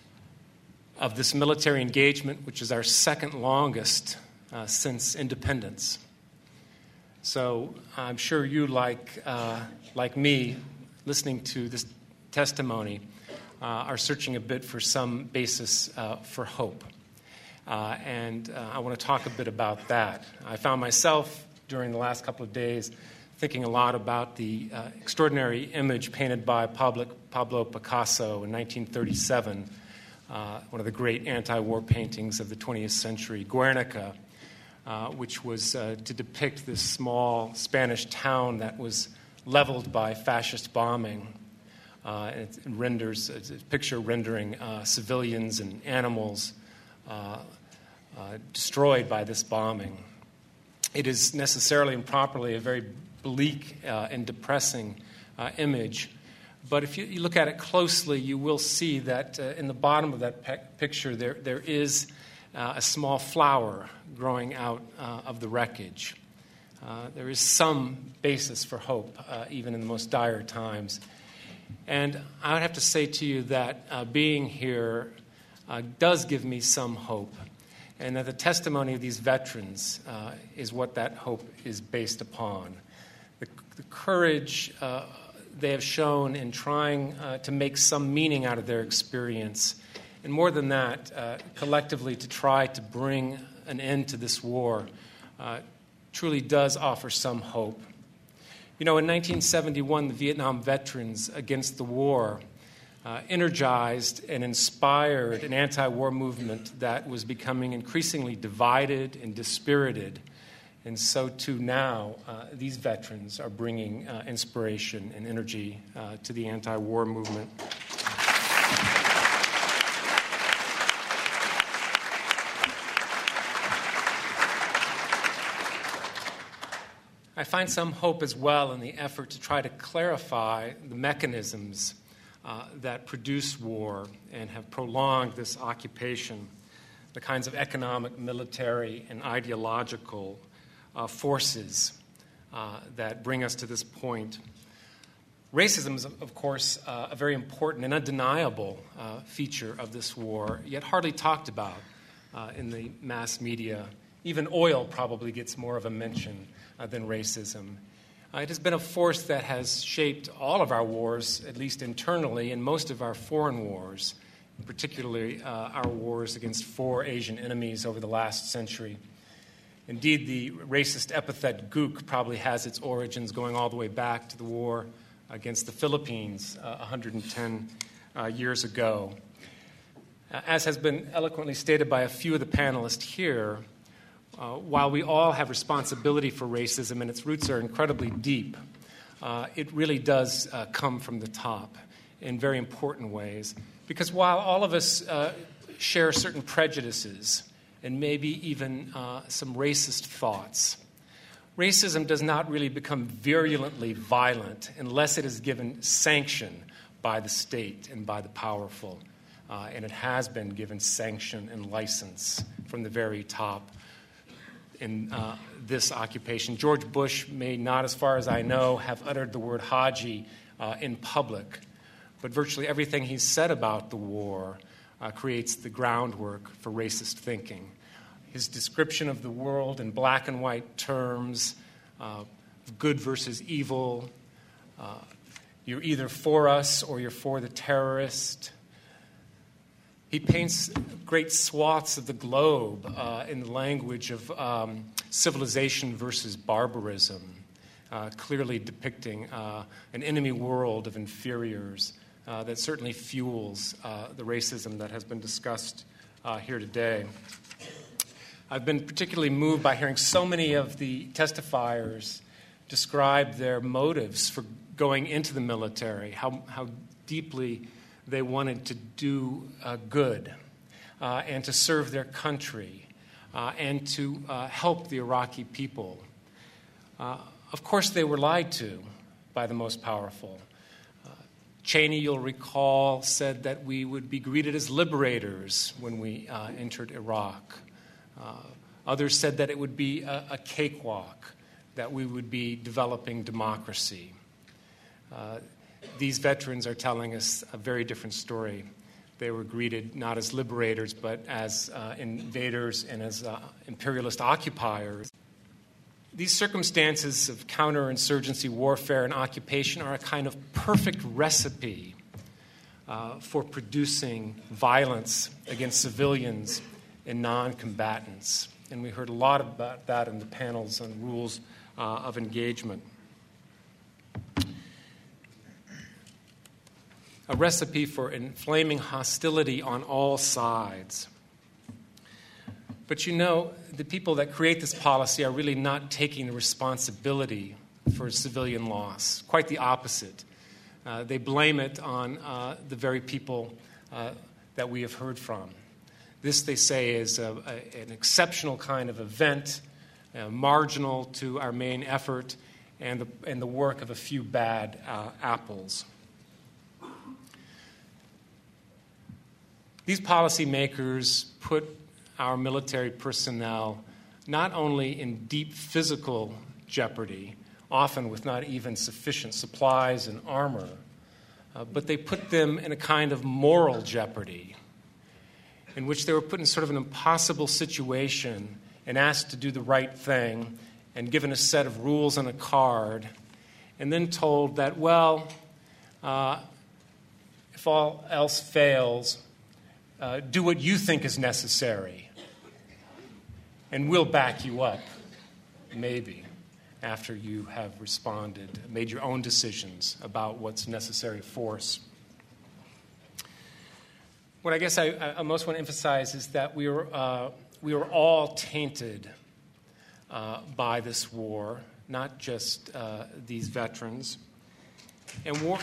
of this military engagement, which is our second longest uh, since independence. So I'm sure you, like uh, like me, listening to this testimony, uh, are searching a bit for some basis uh, for hope. Uh, and uh, I want to talk a bit about that. I found myself during the last couple of days thinking a lot about the uh, extraordinary image painted by Pablo, Pablo Picasso in nineteen thirty-seven, uh, one of the great anti-war paintings of the twentieth century, Guernica, uh, which was uh, to depict this small Spanish town that was leveled by fascist bombing. Uh, it renders it's a picture rendering uh, civilians and animals uh, uh, destroyed by this bombing. It is necessarily and properly a very bleak uh, and depressing uh, image, but if you, you look at it closely, you will see that uh, in the bottom of that pe- picture there there is uh, a small flower growing out uh, of the wreckage. Uh, there is some basis for hope, uh, even in the most dire times. And I would have to say to you that uh, being here uh, does give me some hope, and that the testimony of these veterans uh, is what that hope is based upon. The, the courage uh, they have shown in trying uh, to make some meaning out of their experience, and more than that, uh, collectively to try to bring an end to this war, uh, truly does offer some hope. You know, in nineteen seventy-one, the Vietnam veterans against the war uh, energized and inspired an anti-war movement that was becoming increasingly divided and dispirited. And so, too, now, uh, these veterans are bringing uh, inspiration and energy uh, to the anti-war movement. I find some hope as well in the effort to try to clarify the mechanisms uh, that produce war and have prolonged this occupation, the kinds of economic, military, and ideological uh, forces uh, that bring us to this point. Racism is, of course, uh, a very important and undeniable uh, feature of this war, yet hardly talked about uh, in the mass media. Even oil probably gets more of a mention uh, than racism. Uh, it has been a force that has shaped all of our wars, at least internally, and most of our foreign wars, particularly uh, our wars against four Asian enemies over the last century. Indeed, the racist epithet gook probably has its origins going all the way back to the war against the Philippines uh, one hundred ten uh, years ago. Uh, as has been eloquently stated by a few of the panelists here, uh, while we all have responsibility for racism and its roots are incredibly deep, uh, it really does uh, come from the top in very important ways. Because while all of us uh, share certain prejudices and maybe even uh, some racist thoughts, racism does not really become virulently violent unless it is given sanction by the state and by the powerful. Uh, and it has been given sanction and license from the very top in uh, this occupation. George Bush may not, as far as I know, have uttered the word Haji uh, in public, but virtually everything he's said about the war uh, creates the groundwork for racist thinking. His description of the world in black and white terms, uh, good versus evil, uh, you're either for us or you're for the terrorist. He paints great swaths of the globe uh, in the language of um, civilization versus barbarism, uh, clearly depicting uh, an enemy world of inferiors uh, that certainly fuels uh, the racism that has been discussed uh, here today. I've been particularly moved by hearing so many of the testifiers describe their motives for going into the military, how, how deeply they wanted to do uh, good uh, and to serve their country uh, and to uh, help the Iraqi people. Uh, of course, they were lied to by the most powerful. Uh, Cheney, you'll recall, said that we would be greeted as liberators when we uh, entered Iraq. Uh, others said that it would be a, a cakewalk, that we would be developing democracy. Uh, these veterans are telling us a very different story. They were greeted not as liberators, but as uh, invaders and as uh, imperialist occupiers. These circumstances of counterinsurgency warfare and occupation are a kind of perfect recipe uh, for producing violence against civilians and non-combatants. And we heard a lot about that in the panels on rules uh, of engagement. A recipe for inflaming hostility on all sides. But you know, the people that create this policy are really not taking the responsibility for civilian loss. Quite the opposite. Uh, they blame it on uh, the very people uh, that we have heard from. This, they say, is a, a, an exceptional kind of event, uh, marginal to our main effort, and the, and the work of a few bad uh, apples. These policymakers put our military personnel not only in deep physical jeopardy, often with not even sufficient supplies and armor, uh, but they put them in a kind of moral jeopardy, in which they were put in sort of an impossible situation and asked to do the right thing and given a set of rules on a card, and then told that, well, uh, if all else fails, uh, do what you think is necessary, and we'll back you up, maybe, after you have responded, made your own decisions about what's necessary force. What I guess I, I most want to emphasize is that we were, uh, we were all tainted uh, by this war, not just uh, these veterans. And war...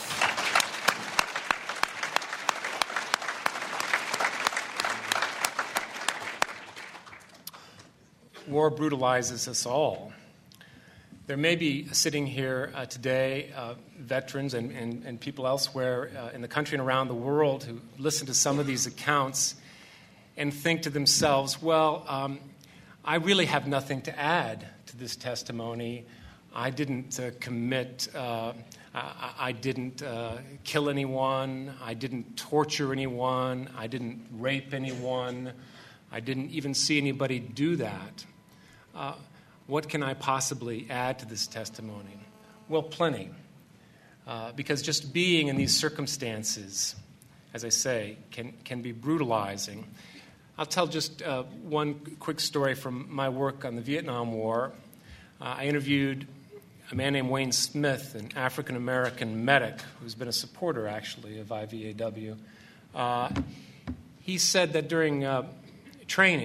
War brutalizes us all. There may be sitting here uh, today uh, veterans and, and, and people elsewhere uh, in the country and around the world who listen to some of these accounts and think to themselves, well, um, I really have nothing to add to this testimony. I didn't uh, commit, uh, I, I didn't uh, kill anyone, I didn't torture anyone, I didn't rape anyone, I didn't even see anybody do that. Uh, what can I possibly add to this testimony? Well, plenty. Uh, because just being in these circumstances, as I say, can, can be brutalizing. I'll tell just uh, one quick story from my work on the Vietnam War. Uh, I interviewed a man named Wayne Smith, an African-American medic who's been a supporter, actually, of I V A W. Uh, he said that during uh, training,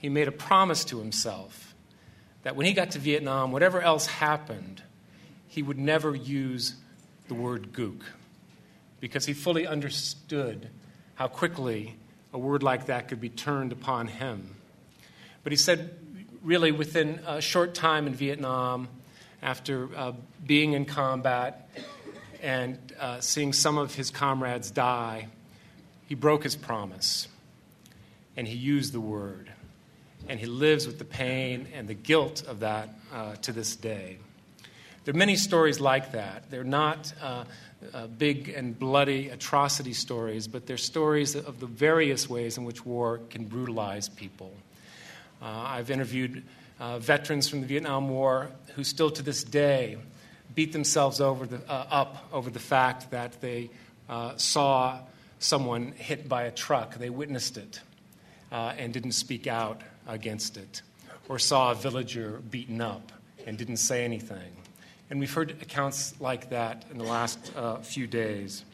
he made a promise to himself that when he got to Vietnam, whatever else happened, he would never use the word gook, because he fully understood how quickly a word like that could be turned upon him. But he said, really, within a short time in Vietnam, after uh, being in combat and uh, seeing some of his comrades die, he broke his promise, and he used the word. And he lives with the pain and the guilt of that uh, to this day. There are many stories like that. They're not uh, uh, big and bloody atrocity stories, but they're stories of the various ways in which war can brutalize people. Uh, I've interviewed uh, veterans from the Vietnam War who still to this day beat themselves over the, uh, up over the fact that they uh, saw someone hit by a truck. They witnessed it uh, and didn't speak out against it, or saw a villager beaten up and didn't say anything. And we've heard accounts like that in the last uh, few days.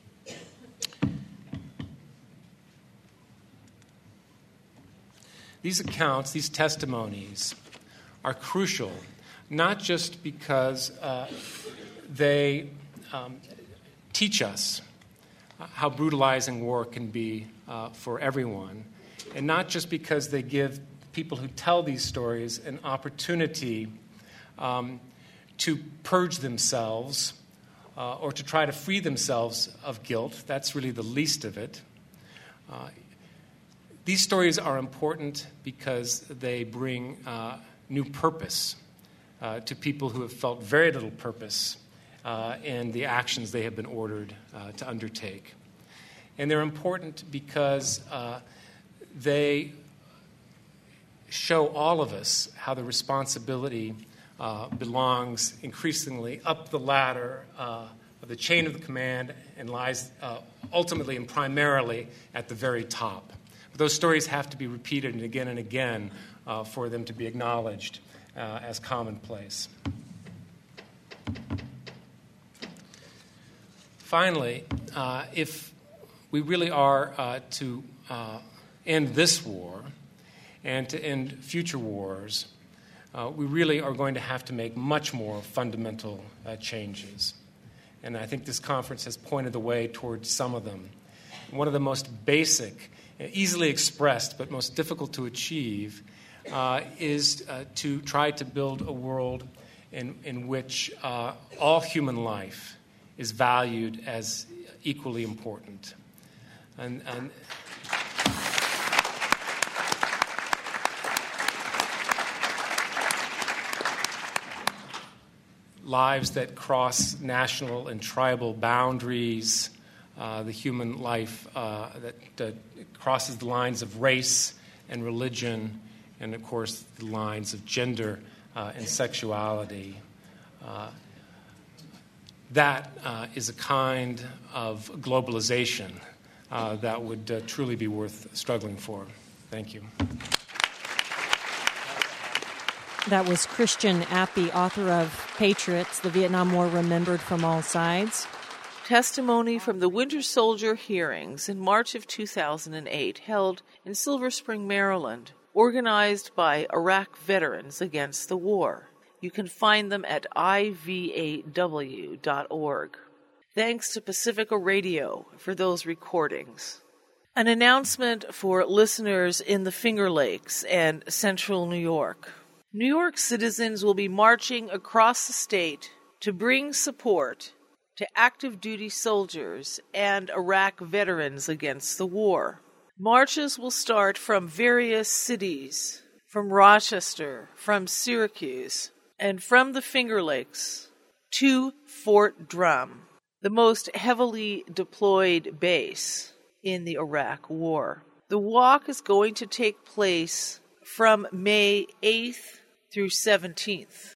These accounts, these testimonies, are crucial, not just because uh, they um, teach us how brutalizing war can be uh, for everyone, and not just because they give people who tell these stories an opportunity um, to purge themselves uh, or to try to free themselves of guilt. That's really the least of it. Uh, these stories are important because they bring uh, new purpose uh, to people who have felt very little purpose uh, in the actions they have been ordered uh, to undertake. And they're important because uh, they show all of us how the responsibility uh, belongs increasingly up the ladder uh, of the chain of the command and lies uh, ultimately and primarily at the very top. But those stories have to be repeated and again and again uh, for them to be acknowledged uh, as commonplace. Finally, uh, if we really are uh, to uh, end this war and to end future wars, uh, we really are going to have to make much more fundamental uh, changes. And I think this conference has pointed the way towards some of them. One of the most basic, easily expressed, but most difficult to achieve uh, is uh, to try to build a world in, in which uh, all human life is valued as equally important. And, and lives that cross national and tribal boundaries, uh, the human life uh, that uh, crosses the lines of race and religion, and of course the lines of gender uh, and sexuality. Uh, that uh, is a kind of globalization Uh, that would uh, truly be worth struggling for. Thank you. That was Christian Appy, author of Patriots, the Vietnam War Remembered from All Sides. Testimony from the Winter Soldier hearings in March of two thousand eight, held in Silver Spring, Maryland, organized by Iraq Veterans Against the War. You can find them at I V A W dot org. Thanks to Pacifica Radio for those recordings. An announcement for listeners in the Finger Lakes and Central New York. New York citizens will be marching across the state to bring support to active duty soldiers and Iraq veterans against the war. Marches will start from various cities, from Rochester, from Syracuse, and from the Finger Lakes to Fort Drum, the most heavily deployed base in the Iraq War. The walk is going to take place from May eighth through seventeenth.